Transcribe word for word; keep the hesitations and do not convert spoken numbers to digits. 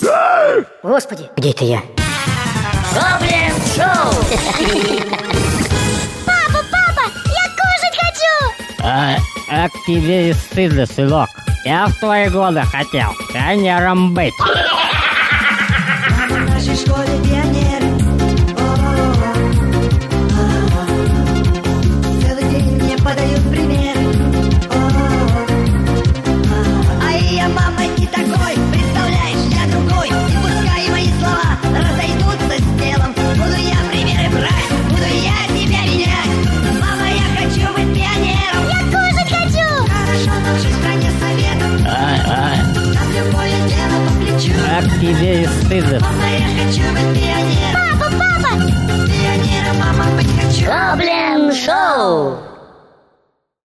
Господи, где это я? Гоблин шоу! Папа, папа, я кушать хочу! А, а тебе и стыдно, сынок. Я в твои годы хотел пионером быть. В нашей школе пионеры. Целый день мне подают примеры. А я мама не такой, представляешь, я другой. И пускай мои слова разойдутся с телом, буду я примеры брать, буду я тебя менять. Мама, я хочу быть пионером. Я кушать хочу! Хорошо, научись в стране советом. А, а, Нам любое дело по плечу. как тебе и стыдно. Мама, я хочу быть пионером. Папа, папа! Пионером, мама, быть хочу. Гоблин шоу!